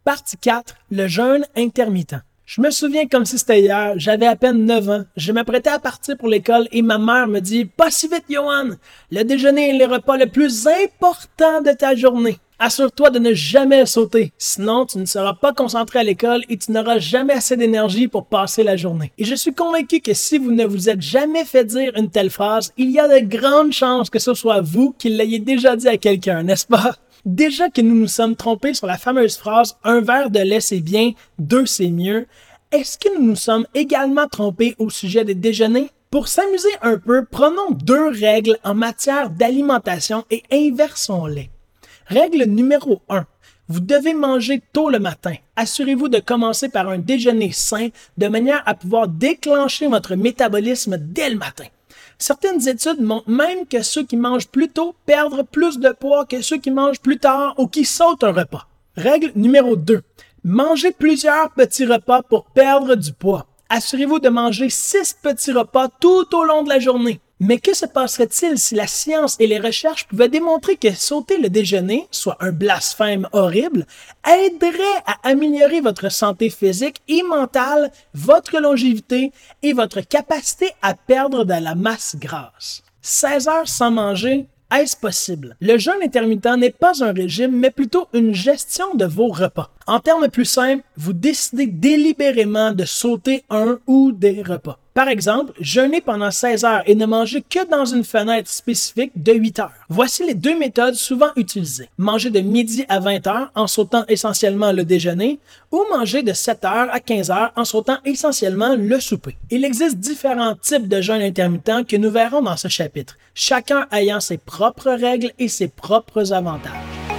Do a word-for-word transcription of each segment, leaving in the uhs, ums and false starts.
Partie quatre. Le jeûne intermittent. Je me souviens comme si c'était hier, j'avais à peine neuf ans, je m'apprêtais à partir pour l'école et ma mère me dit « Pas si vite, Johan! Le déjeuner est le repas le plus important de ta journée. Assure-toi de ne jamais sauter, sinon tu ne seras pas concentré à l'école et tu n'auras jamais assez d'énergie pour passer la journée. » Et je suis convaincu que si vous ne vous êtes jamais fait dire une telle phrase, il y a de grandes chances que ce soit vous qui l'ayez déjà dit à quelqu'un, n'est-ce pas? Déjà que nous nous sommes trompés sur la fameuse phrase « un verre de lait c'est bien, deux c'est mieux », est-ce que nous nous sommes également trompés au sujet des déjeuners? Pour s'amuser un peu, prenons deux règles en matière d'alimentation et inversons-les. Règle numéro un. Vous devez manger tôt le matin. Assurez-vous de commencer par un déjeuner sain de manière à pouvoir déclencher votre métabolisme dès le matin. Certaines études montrent même que ceux qui mangent plus tôt perdent plus de poids que ceux qui mangent plus tard ou qui sautent un repas. Règle numéro deux. Mangez plusieurs petits repas pour perdre du poids. Assurez-vous de manger six petits repas tout au long de la journée. Mais que se passerait-il si la science et les recherches pouvaient démontrer que sauter le déjeuner, soit un blasphème horrible, aiderait à améliorer votre santé physique et mentale, votre longévité et votre capacité à perdre de la masse grasse? seize heures sans manger, est-ce possible? Le jeûne intermittent n'est pas un régime, mais plutôt une gestion de vos repas. En termes plus simples, vous décidez délibérément de sauter un ou des repas. Par exemple, jeûner pendant seize heures et ne manger que dans une fenêtre spécifique de huit heures. Voici les deux méthodes souvent utilisées. Manger de midi à vingt heures en sautant essentiellement le déjeuner ou manger de sept heures à quinze heures en sautant essentiellement le souper. Il existe différents types de jeûne intermittent que nous verrons dans ce chapitre, chacun ayant ses propres règles et ses propres avantages.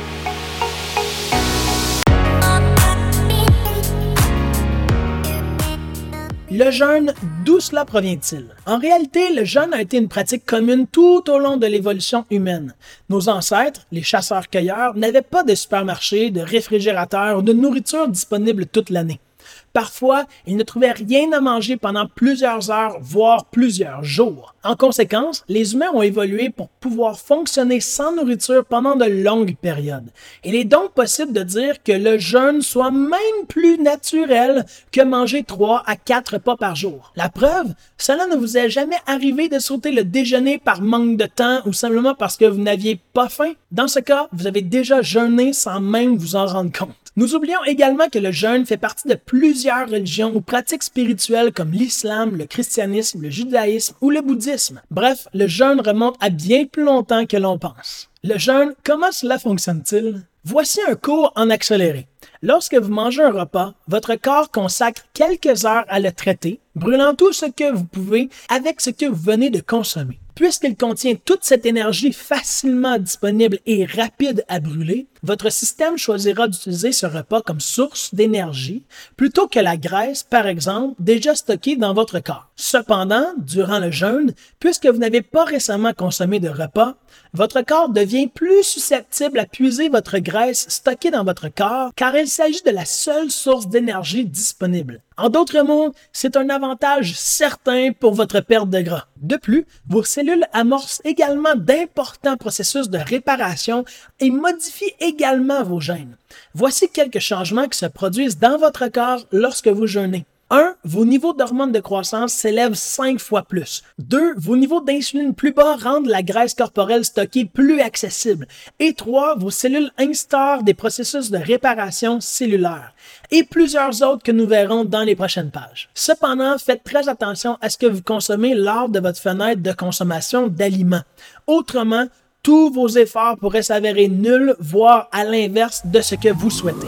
Le jeûne, d'où cela provient-il? En réalité, le jeûne a été une pratique commune tout au long de l'évolution humaine. Nos ancêtres, les chasseurs-cueilleurs, n'avaient pas de supermarché, de réfrigérateur ou de nourriture disponible toute l'année. Parfois, ils ne trouvaient rien à manger pendant plusieurs heures, voire plusieurs jours. En conséquence, les humains ont évolué pour pouvoir fonctionner sans nourriture pendant de longues périodes. Il est donc possible de dire que le jeûne soit même plus naturel que manger trois à quatre repas par jour. La preuve, cela ne vous est jamais arrivé de sauter le déjeuner par manque de temps ou simplement parce que vous n'aviez pas faim. Dans ce cas, vous avez déjà jeûné sans même vous en rendre compte. Nous oublions également que le jeûne fait partie de plusieurs religions ou pratiques spirituelles comme l'islam, le christianisme, le judaïsme ou le bouddhisme. Bref, le jeûne remonte à bien plus longtemps que l'on pense. Le jeûne, comment cela fonctionne-t-il? Voici un cours en accéléré. Lorsque vous mangez un repas, votre corps consacre quelques heures à le traiter, brûlant tout ce que vous pouvez avec ce que vous venez de consommer. Puisqu'il contient toute cette énergie facilement disponible et rapide à brûler, votre système choisira d'utiliser ce repas comme source d'énergie plutôt que la graisse, par exemple, déjà stockée dans votre corps. Cependant, durant le jeûne, puisque vous n'avez pas récemment consommé de repas, votre corps devient plus susceptible à puiser votre graisse stockée dans votre corps car il s'agit de la seule source d'énergie disponible. En d'autres mots, c'est un avantage certain pour votre perte de gras. De plus, vos cellules amorcent également d'importants processus de réparation et modifient également vos gènes. Voici quelques changements qui se produisent dans votre corps lorsque vous jeûnez. un. Vos niveaux d'hormones de croissance s'élèvent cinq fois plus. deux. Vos niveaux d'insuline plus bas rendent la graisse corporelle stockée plus accessible. Et trois. Vos cellules instaurent des processus de réparation cellulaire. Et plusieurs autres que nous verrons dans les prochaines pages. Cependant, faites très attention à ce que vous consommez lors de votre fenêtre de consommation d'aliments. Autrement, tous vos efforts pourraient s'avérer nuls, voire à l'inverse de ce que vous souhaitez.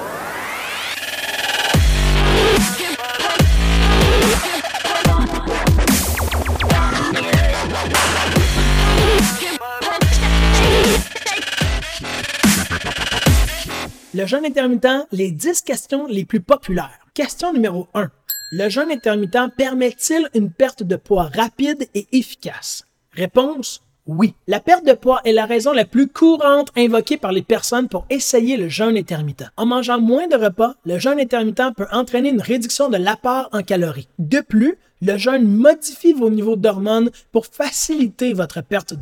Le jeûne intermittent, les dix questions les plus populaires. Question numéro un. Le jeûne intermittent permet-il une perte de poids rapide et efficace? Réponse: oui. La perte de poids est la raison la plus courante invoquée par les personnes pour essayer le jeûne intermittent. En mangeant moins de repas, le jeûne intermittent peut entraîner une réduction de l'apport en calories. De plus, le jeûne modifie vos niveaux d'hormones pour faciliter votre perte de poids.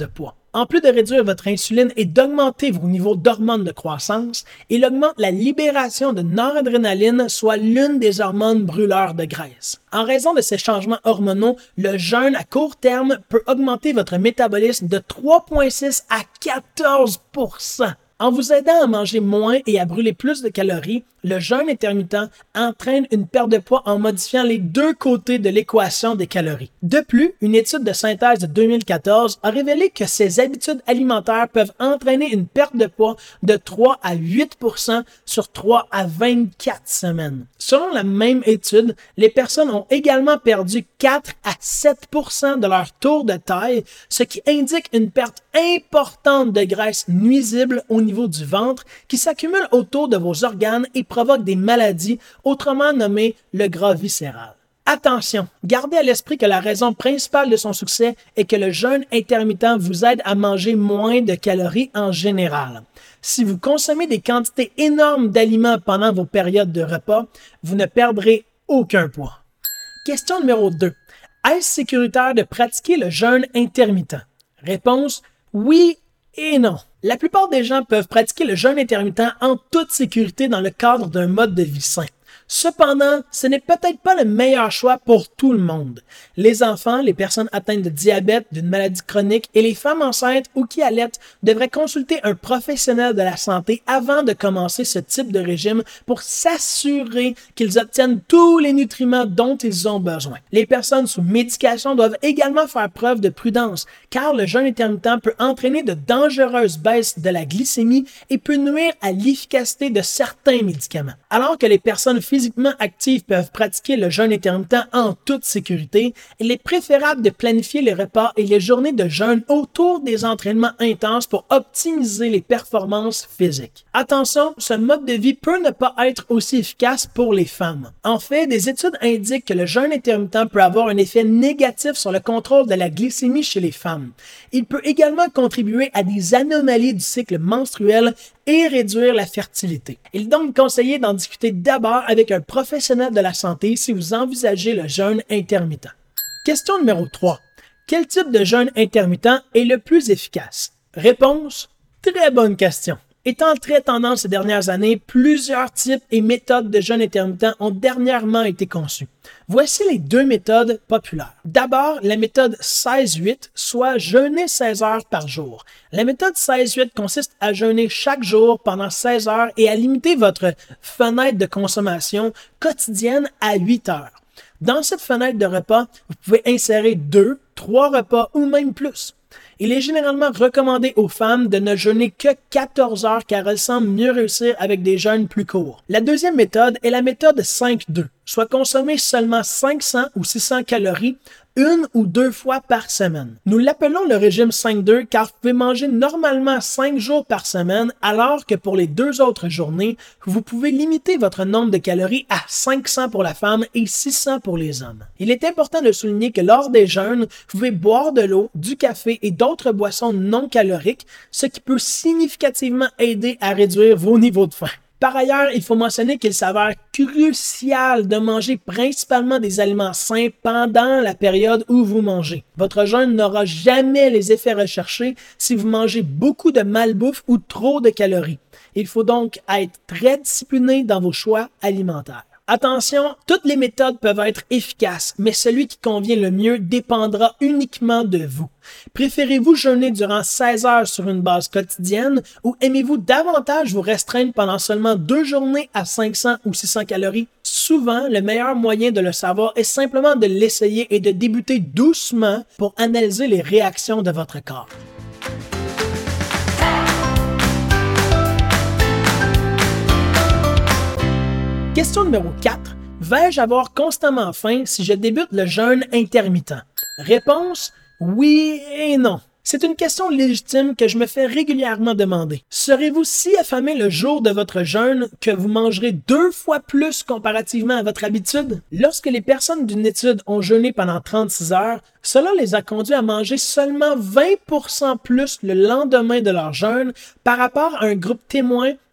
En plus de réduire votre insuline et d'augmenter vos niveaux d'hormones de croissance, il augmente la libération de noradrénaline, soit l'une des hormones brûleurs de graisse. En raison de ces changements hormonaux, le jeûne à court terme peut augmenter votre métabolisme de trois virgule six à quatorze pour cent. En vous aidant à manger moins et à brûler plus de calories, le jeûne intermittent entraîne une perte de poids en modifiant les deux côtés de l'équation des calories. De plus, une étude de synthèse de deux mille quatorze a révélé que ces habitudes alimentaires peuvent entraîner une perte de poids de trois à huit pour cent sur trois à vingt-quatre semaines. Selon la même étude, les personnes ont également perdu quatre à sept pour cent de leur tour de taille, ce qui indique une perte importante de graisse nuisible au niveau du ventre qui s'accumule autour de vos organes et provoque des maladies, autrement nommées le gras viscéral. Attention, gardez à l'esprit que la raison principale de son succès est que le jeûne intermittent vous aide à manger moins de calories en général. Si vous consommez des quantités énormes d'aliments pendant vos périodes de repas, vous ne perdrez aucun poids. Question numéro deux. Est-ce sécuritaire de pratiquer le jeûne intermittent? Réponse: oui et non. La plupart des gens peuvent pratiquer le jeûne intermittent en toute sécurité dans le cadre d'un mode de vie sain. Cependant, ce n'est peut-être pas le meilleur choix pour tout le monde. Les enfants, les personnes atteintes de diabète, d'une maladie chronique et les femmes enceintes ou qui allaitent devraient consulter un professionnel de la santé avant de commencer ce type de régime pour s'assurer qu'ils obtiennent tous les nutriments dont ils ont besoin. Les personnes sous médication doivent également faire preuve de prudence car le jeûne intermittent peut entraîner de dangereuses baisses de la glycémie et peut nuire à l'efficacité de certains médicaments. Alors que les personnes physiquement actives peuvent pratiquer le jeûne intermittent en toute sécurité, il est préférable de planifier les repas et les journées de jeûne autour des entraînements intenses pour optimiser les performances physiques. Attention, ce mode de vie peut ne pas être aussi efficace pour les femmes. En fait, des études indiquent que le jeûne intermittent peut avoir un effet négatif sur le contrôle de la glycémie chez les femmes. Il peut également contribuer à des anomalies du cycle menstruel et réduire la fertilité. Il est donc conseillé d'en discuter d'abord avec un professionnel de la santé si vous envisagez le jeûne intermittent. Question numéro trois. Quel type de jeûne intermittent est le plus efficace? Réponse: très bonne question. Étant très tendance ces dernières années, plusieurs types et méthodes de jeûne intermittent ont dernièrement été conçus. Voici les deux méthodes populaires. D'abord, la méthode seize huit, soit jeûner seize heures par jour. La méthode seize huit consiste à jeûner chaque jour pendant seize heures et à limiter votre fenêtre de consommation quotidienne à huit heures. Dans cette fenêtre de repas, vous pouvez insérer deux, trois repas ou même plus. Il est généralement recommandé aux femmes de ne jeûner que quatorze heures car elles semblent mieux réussir avec des jeûnes plus courts. La deuxième méthode est la méthode cinq deux, soit consommer seulement cinq cents ou six cents calories une ou deux fois par semaine. Nous l'appelons le régime cinq deux car vous pouvez manger normalement cinq jours par semaine alors que pour les deux autres journées, vous pouvez limiter votre nombre de calories à cinq cents pour la femme et six cents pour les hommes. Il est important de souligner que lors des jeûnes, vous pouvez boire de l'eau, du café et d'autres boissons non caloriques, ce qui peut significativement aider à réduire vos niveaux de faim. Par ailleurs, il faut mentionner qu'il s'avère crucial de manger principalement des aliments sains pendant la période où vous mangez. Votre jeûne n'aura jamais les effets recherchés si vous mangez beaucoup de malbouffe ou trop de calories. Il faut donc être très discipliné dans vos choix alimentaires. Attention, toutes les méthodes peuvent être efficaces, mais celui qui convient le mieux dépendra uniquement de vous. Préférez-vous jeûner durant seize heures sur une base quotidienne ou aimez-vous davantage vous restreindre pendant seulement deux journées à cinq cents ou six cents calories? Souvent, le meilleur moyen de le savoir est simplement de l'essayer et de débuter doucement pour analyser les réactions de votre corps. Question numéro quatre. Vais-je avoir constamment faim si je débute le jeûne intermittent? Réponse: oui et non. C'est une question légitime que je me fais régulièrement demander. Serez-vous si affamé le jour de votre jeûne que vous mangerez deux fois plus comparativement à votre habitude? Lorsque les personnes d'une étude ont jeûné pendant trente-six heures, cela les a conduits à manger seulement vingt pour cent plus le lendemain de leur jeûne par rapport à un groupe témoin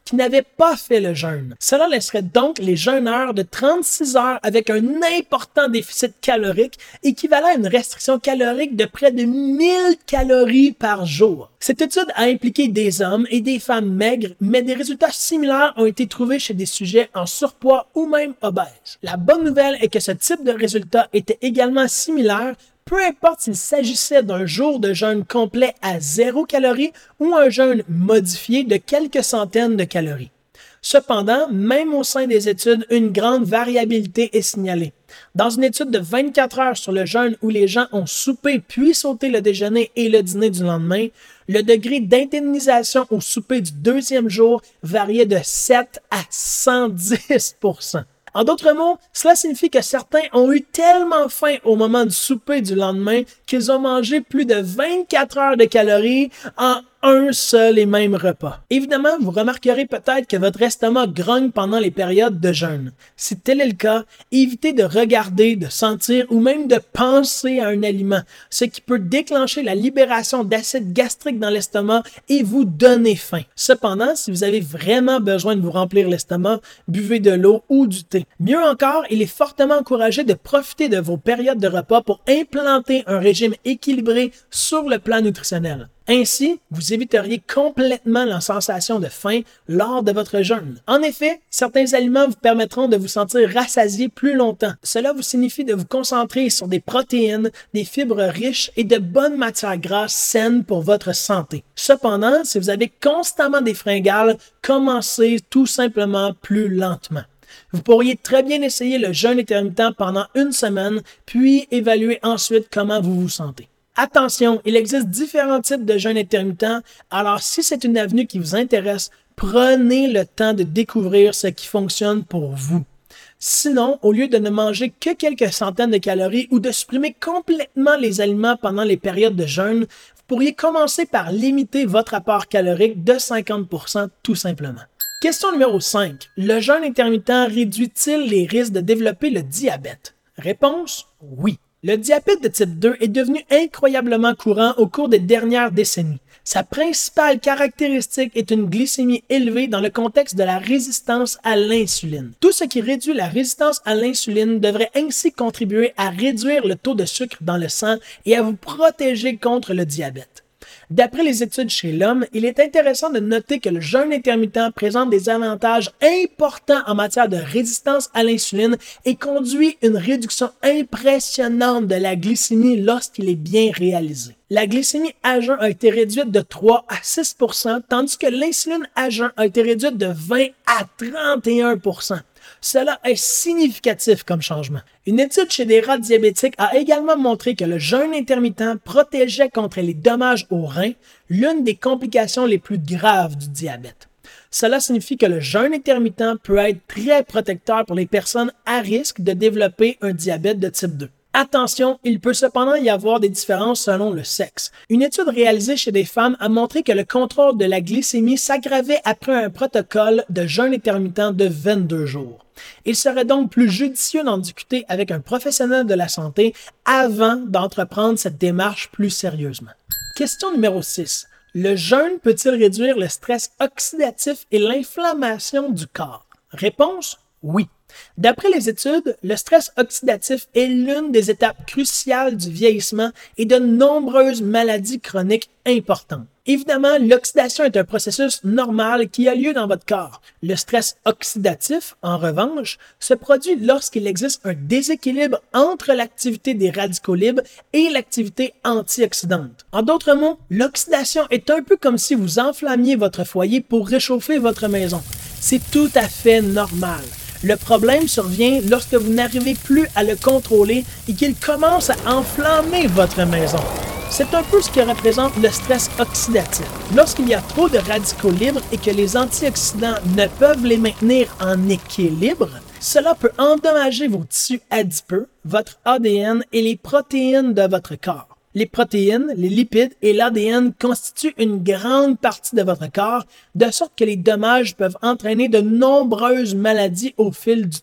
qui n'avaient pas fait le jeûne. Cela laisserait donc les jeûneurs de trente-six heures avec un important déficit calorique équivalent à une restriction calorique de près de mille calories par jour. Cette étude a impliqué des hommes et des femmes maigres, mais des résultats similaires ont été trouvés chez des sujets en surpoids ou même obèses. La bonne nouvelle est que ce type de résultat était également similaire, peu importe s'il s'agissait d'un jour de jeûne complet à zéro calorie ou un jeûne modifié de quelques centaines de calories. Cependant, même au sein des études, une grande variabilité est signalée. Dans une étude de vingt-quatre heures sur le jeûne où les gens ont soupé puis sauté le déjeuner et le dîner du lendemain, le degré d'indemnisation au souper du deuxième jour variait de sept à cent dix pour cent. En d'autres mots, cela signifie que certains ont eu tellement faim au moment du souper du lendemain qu'ils ont mangé plus de vingt-quatre heures de calories en un seul et même repas. Évidemment, vous remarquerez peut-être que votre estomac grogne pendant les périodes de jeûne. Si tel est le cas, évitez de regarder, de sentir ou même de penser à un aliment, ce qui peut déclencher la libération d'acide gastrique dans l'estomac et vous donner faim. Cependant, si vous avez vraiment besoin de vous remplir l'estomac, buvez de l'eau ou du thé. Mieux encore, il est fortement encouragé de profiter de vos périodes de repas pour implanter un régime équilibré sur le plan nutritionnel. Ainsi, vous éviteriez complètement la sensation de faim lors de votre jeûne. En effet, certains aliments vous permettront de vous sentir rassasié plus longtemps. Cela vous signifie de vous concentrer sur des protéines, des fibres riches et de bonnes matières grasses saines pour votre santé. Cependant, si vous avez constamment des fringales, commencez tout simplement plus lentement. Vous pourriez très bien essayer le jeûne intermittent pendant une semaine, puis évaluer ensuite comment vous vous sentez. Attention, il existe différents types de jeûne intermittent, alors si c'est une avenue qui vous intéresse, prenez le temps de découvrir ce qui fonctionne pour vous. Sinon, au lieu de ne manger que quelques centaines de calories ou de supprimer complètement les aliments pendant les périodes de jeûne, vous pourriez commencer par limiter votre apport calorique de cinquante pour cent tout simplement. Question numéro cinq. Le jeûne intermittent réduit-il les risques de développer le diabète? Réponse, oui. Le diabète de type deux est devenu incroyablement courant au cours des dernières décennies. Sa principale caractéristique est une glycémie élevée dans le contexte de la résistance à l'insuline. Tout ce qui réduit la résistance à l'insuline devrait ainsi contribuer à réduire le taux de sucre dans le sang et à vous protéger contre le diabète. D'après les études chez l'homme, il est intéressant de noter que le jeûne intermittent présente des avantages importants en matière de résistance à l'insuline et conduit une réduction impressionnante de la glycémie lorsqu'il est bien réalisé. La glycémie à jeun a été réduite de trois à six pour cent, tandis que l'insuline à jeun a été réduite de vingt à trente et un pour cent. Cela est significatif comme changement. Une étude chez des rats diabétiques a également montré que le jeûne intermittent protégeait contre les dommages aux reins, l'une des complications les plus graves du diabète. Cela signifie que le jeûne intermittent peut être très protecteur pour les personnes à risque de développer un diabète de type deux. Attention, il peut cependant y avoir des différences selon le sexe. Une étude réalisée chez des femmes a montré que le contrôle de la glycémie s'aggravait après un protocole de jeûne intermittent de vingt-deux jours. Il serait donc plus judicieux d'en discuter avec un professionnel de la santé avant d'entreprendre cette démarche plus sérieusement. Question numéro six. Le jeûne peut-il réduire le stress oxydatif et l'inflammation du corps? Réponse, oui. D'après les études, le stress oxydatif est l'une des étapes cruciales du vieillissement et de nombreuses maladies chroniques importantes. Évidemment, l'oxydation est un processus normal qui a lieu dans votre corps. Le stress oxydatif, en revanche, se produit lorsqu'il existe un déséquilibre entre l'activité des radicaux libres et l'activité antioxydante. En d'autres mots, l'oxydation est un peu comme si vous enflammiez votre foyer pour réchauffer votre maison. C'est tout à fait normal. Le problème survient lorsque vous n'arrivez plus à le contrôler et qu'il commence à enflammer votre maison. C'est un peu ce que représente le stress oxydatif. Lorsqu'il y a trop de radicaux libres et que les antioxydants ne peuvent les maintenir en équilibre, cela peut endommager vos tissus adipeux, votre A D N et les protéines de votre corps. Les protéines, les lipides et l'A D N constituent une grande partie de votre corps, de sorte que les dommages peuvent entraîner de nombreuses maladies au fil du temps.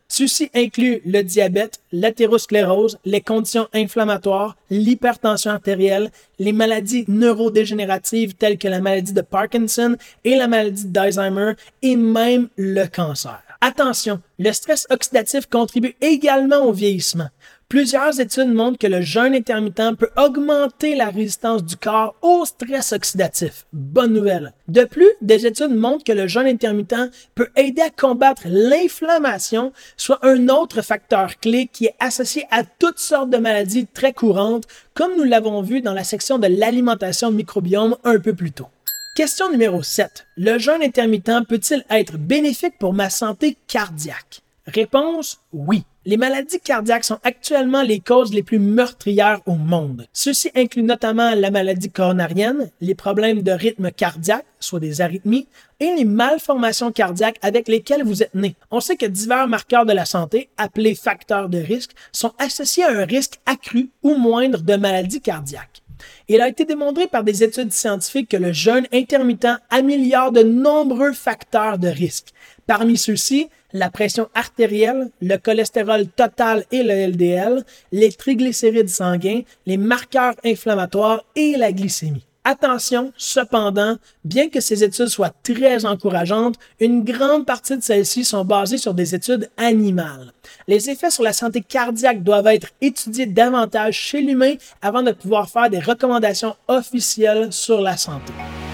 Ceci inclut le diabète, l'athérosclérose, les conditions inflammatoires, l'hypertension artérielle, les maladies neurodégénératives telles que la maladie de Parkinson et la maladie d'Alzheimer et même le cancer. Attention, le stress oxydatif contribue également au vieillissement. Plusieurs études montrent que le jeûne intermittent peut augmenter la résistance du corps au stress oxydatif. Bonne nouvelle. De plus, des études montrent que le jeûne intermittent peut aider à combattre l'inflammation, soit un autre facteur clé qui est associé à toutes sortes de maladies très courantes, comme nous l'avons vu dans la section de l'alimentation microbiome un peu plus tôt. Question numéro sept. Le jeûne intermittent peut-il être bénéfique pour ma santé cardiaque? Réponse, oui. Les maladies cardiaques sont actuellement les causes les plus meurtrières au monde. Ceci inclut notamment la maladie coronarienne, les problèmes de rythme cardiaque, soit des arythmies, et les malformations cardiaques avec lesquelles vous êtes né. On sait que divers marqueurs de la santé, appelés facteurs de risque, sont associés à un risque accru ou moindre de maladies cardiaques. Il a été démontré par des études scientifiques que le jeûne intermittent améliore de nombreux facteurs de risque. Parmi ceux-ci, la pression artérielle, le cholestérol total et le L D L, les triglycérides sanguins, les marqueurs inflammatoires et la glycémie. Attention, cependant, bien que ces études soient très encourageantes, une grande partie de celles-ci sont basées sur des études animales. Les effets sur la santé cardiaque doivent être étudiés davantage chez l'humain avant de pouvoir faire des recommandations officielles sur la santé.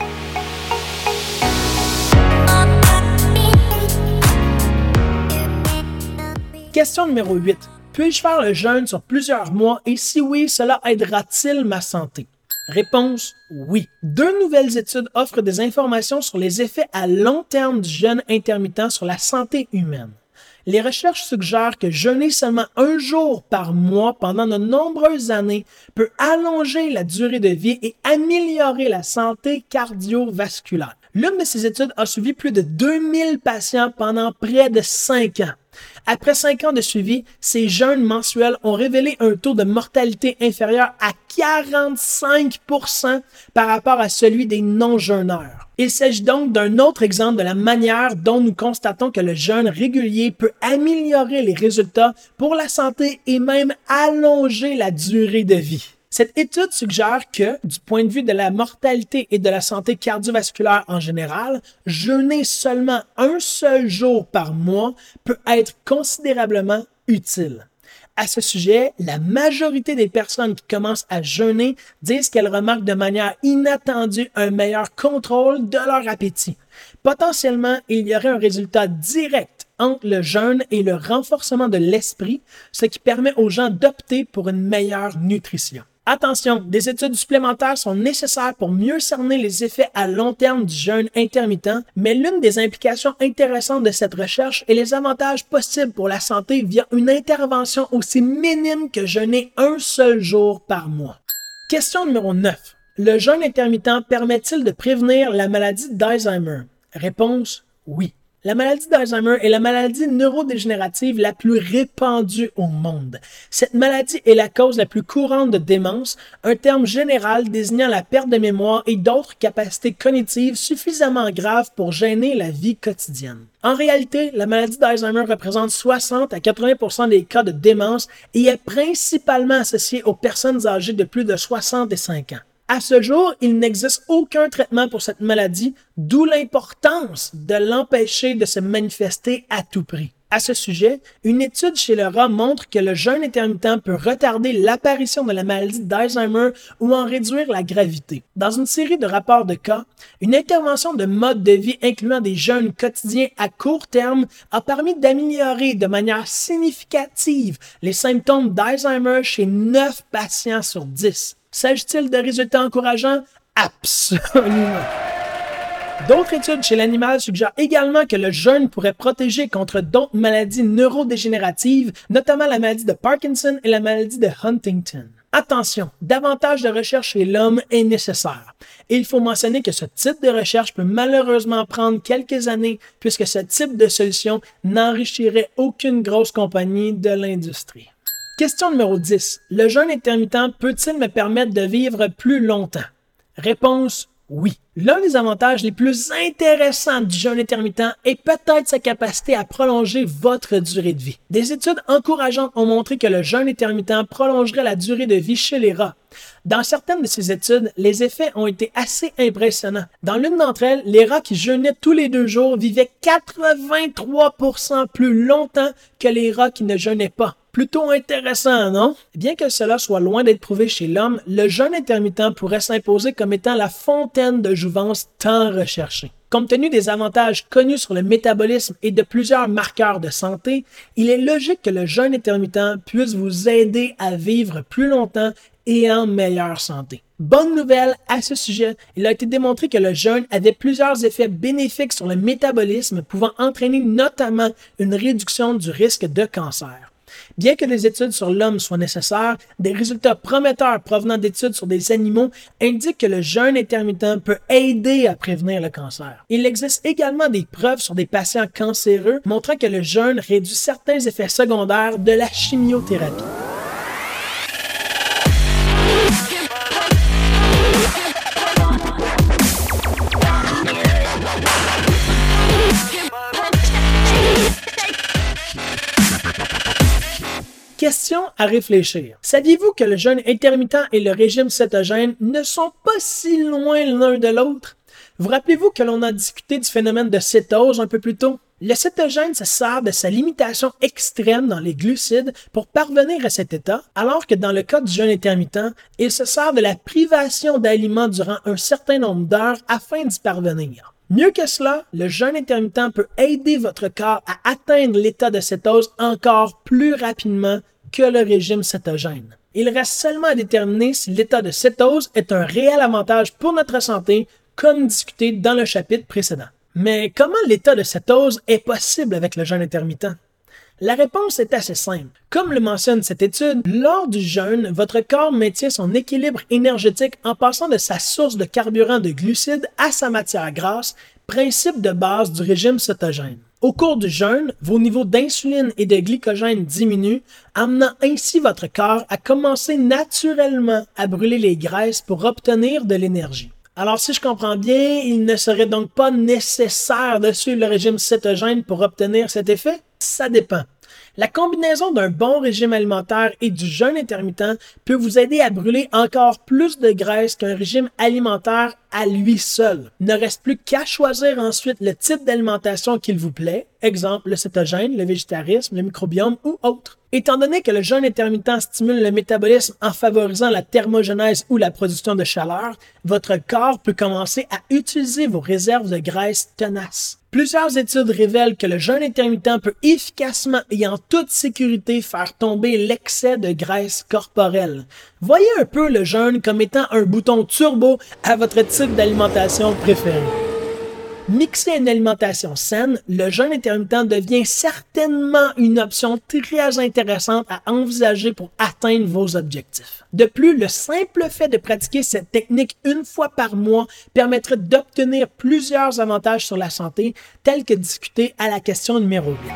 Question numéro huit. Puis-je faire le jeûne sur plusieurs mois et si oui, cela aidera-t-il ma santé? Réponse oui. Deux nouvelles études offrent des informations sur les effets à long terme du jeûne intermittent sur la santé humaine. Les recherches suggèrent que jeûner seulement un jour par mois pendant de nombreuses années peut allonger la durée de vie et améliorer la santé cardiovasculaire. L'une de ces études a suivi plus de deux mille patients pendant près de cinq ans. Après cinq ans de suivi, ces jeûnes mensuels ont révélé un taux de mortalité inférieur à quarante-cinq pour cent par rapport à celui des non-jeûneurs. Il s'agit donc d'un autre exemple de la manière dont nous constatons que le jeûne régulier peut améliorer les résultats pour la santé et même allonger la durée de vie. Cette étude suggère que, du point de vue de la mortalité et de la santé cardiovasculaire en général, jeûner seulement un seul jour par mois peut être considérablement utile. À ce sujet, la majorité des personnes qui commencent à jeûner disent qu'elles remarquent de manière inattendue un meilleur contrôle de leur appétit. Potentiellement, il y aurait un résultat direct entre le jeûne et le renforcement de l'esprit, ce qui permet aux gens d'opter pour une meilleure nutrition. Attention, des études supplémentaires sont nécessaires pour mieux cerner les effets à long terme du jeûne intermittent, mais l'une des implications intéressantes de cette recherche est les avantages possibles pour la santé via une intervention aussi minime que jeûner un seul jour par mois. Question numéro neuf. Le jeûne intermittent permet-il de prévenir la maladie d'Alzheimer? Réponse oui. La maladie d'Alzheimer est la maladie neurodégénérative la plus répandue au monde. Cette maladie est la cause la plus courante de démence, un terme général désignant la perte de mémoire et d'autres capacités cognitives suffisamment graves pour gêner la vie quotidienne. En réalité, la maladie d'Alzheimer représente soixante à quatre-vingts pour cent des cas de démence et est principalement associée aux personnes âgées de plus de soixante-cinq ans. À ce jour, il n'existe aucun traitement pour cette maladie, d'où l'importance de l'empêcher de se manifester à tout prix. À ce sujet, une étude chez le rat montre que le jeûne intermittent peut retarder l'apparition de la maladie d'Alzheimer ou en réduire la gravité. Dans une série de rapports de cas, une intervention de mode de vie incluant des jeûnes quotidiens à court terme a permis d'améliorer de manière significative les symptômes d'Alzheimer chez neuf patients sur dix. S'agit-il de résultats encourageants? Absolument! D'autres études chez l'animal suggèrent également que le jeûne pourrait protéger contre d'autres maladies neurodégénératives, notamment la maladie de Parkinson et la maladie de Huntington. Attention, davantage de recherche chez l'homme est nécessaire. Et il faut mentionner que ce type de recherche peut malheureusement prendre quelques années puisque ce type de solution n'enrichirait aucune grosse compagnie de l'industrie. Question numéro dix. Le jeûne intermittent peut-il me permettre de vivre plus longtemps? Réponse oui. L'un des avantages les plus intéressants du jeûne intermittent est peut-être sa capacité à prolonger votre durée de vie. Des études encourageantes ont montré que le jeûne intermittent prolongerait la durée de vie chez les rats. Dans certaines de ces études, les effets ont été assez impressionnants. Dans l'une d'entre elles, les rats qui jeûnaient tous les deux jours vivaient quatre-vingt-trois pour cent plus longtemps que les rats qui ne jeûnaient pas. Plutôt intéressant, non? Bien que cela soit loin d'être prouvé chez l'homme, le jeûne intermittent pourrait s'imposer comme étant la fontaine de jouvence tant recherchée. Compte tenu des avantages connus sur le métabolisme et de plusieurs marqueurs de santé, il est logique que le jeûne intermittent puisse vous aider à vivre plus longtemps et en meilleure santé. Bonne nouvelle à ce sujet, il a été démontré que le jeûne avait plusieurs effets bénéfiques sur le métabolisme pouvant entraîner notamment une réduction du risque de cancer. Bien que des études sur l'homme soient nécessaires, des résultats prometteurs provenant d'études sur des animaux indiquent que le jeûne intermittent peut aider à prévenir le cancer. Il existe également des preuves sur des patients cancéreux montrant que le jeûne réduit certains effets secondaires de la chimiothérapie. Question à réfléchir. Saviez-vous que le jeûne intermittent et le régime cétogène ne sont pas si loin l'un de l'autre? Vous rappelez-vous que l'on a discuté du phénomène de cétose un peu plus tôt? Le cétogène se sert de sa limitation extrême dans les glucides pour parvenir à cet état, alors que dans le cas du jeûne intermittent, il se sert de la privation d'aliments durant un certain nombre d'heures afin d'y parvenir. Mieux que cela, le jeûne intermittent peut aider votre corps à atteindre l'état de cétose encore plus rapidement que le régime cétogène. Il reste seulement à déterminer si l'état de cétose est un réel avantage pour notre santé, comme discuté dans le chapitre précédent. Mais comment l'état de cétose est possible avec le jeûne intermittent? La réponse est assez simple. Comme le mentionne cette étude, lors du jeûne, votre corps maintient son équilibre énergétique en passant de sa source de carburant de glucides à sa matière grasse, principe de base du régime cétogène. Au cours du jeûne, vos niveaux d'insuline et de glycogène diminuent, amenant ainsi votre corps à commencer naturellement à brûler les graisses pour obtenir de l'énergie. Alors si je comprends bien, il ne serait donc pas nécessaire de suivre le régime cétogène pour obtenir cet effet? Ça dépend. La combinaison d'un bon régime alimentaire et du jeûne intermittent peut vous aider à brûler encore plus de graisse qu'un régime alimentaire à lui seul. Il ne reste plus qu'à choisir ensuite le type d'alimentation qu'il vous plaît, exemple le cétogène, le végétarisme, le microbiome ou autre. Étant donné que le jeûne intermittent stimule le métabolisme en favorisant la thermogenèse ou la production de chaleur, votre corps peut commencer à utiliser vos réserves de graisse tenaces. Plusieurs études révèlent que le jeûne intermittent peut efficacement et en toute sécurité faire tomber l'excès de graisse corporelle. Voyez un peu le jeûne comme étant un bouton turbo à votre type d'alimentation préférée. Mixé à une alimentation saine, le jeûne intermittent devient certainement une option très intéressante à envisager pour atteindre vos objectifs. De plus, le simple fait de pratiquer cette technique une fois par mois permettrait d'obtenir plusieurs avantages sur la santé, tels que discutés à la question numéro huit.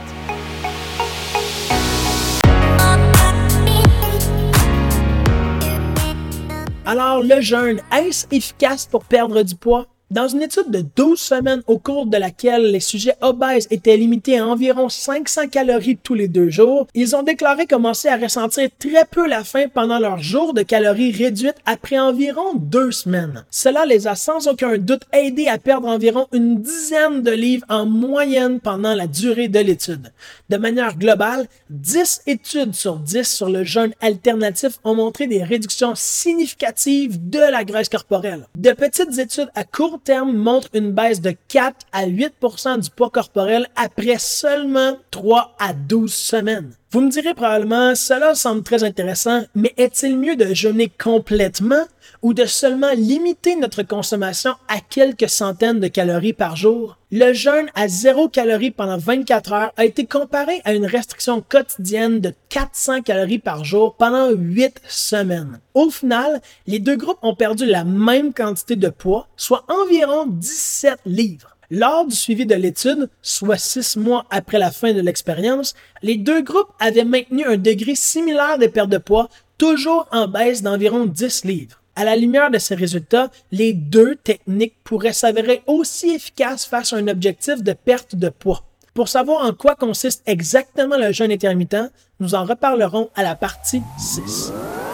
Alors, le jeûne, est-ce efficace pour perdre du poids? Dans une étude de douze semaines au cours de laquelle les sujets obèses étaient limités à environ cinq cents calories tous les deux jours, ils ont déclaré commencer à ressentir très peu la faim pendant leur jour de calories réduites après environ deux semaines. Cela les a sans aucun doute aidés à perdre environ une dizaine de livres en moyenne pendant la durée de l'étude. De manière globale, dix études sur dix sur le jeûne alternatif ont montré des réductions significatives de la graisse corporelle. De petites études à court terme montre une baisse de quatre à huit pour cent du poids corporel après seulement trois à douze semaines. Vous me direz probablement, cela semble très intéressant, mais est-il mieux de jeûner complètement ou de seulement limiter notre consommation à quelques centaines de calories par jour? Le jeûne à zéro calorie pendant vingt-quatre heures a été comparé à une restriction quotidienne de quatre cents calories par jour pendant huit semaines. Au final, les deux groupes ont perdu la même quantité de poids, soit environ dix-sept livres. Lors du suivi de l'étude, soit six mois après la fin de l'expérience, les deux groupes avaient maintenu un degré similaire de perte de poids, toujours en baisse d'environ dix livres. À la lumière de ces résultats, les deux techniques pourraient s'avérer aussi efficaces face à un objectif de perte de poids. Pour savoir en quoi consiste exactement le jeûne intermittent, nous en reparlerons à la partie six.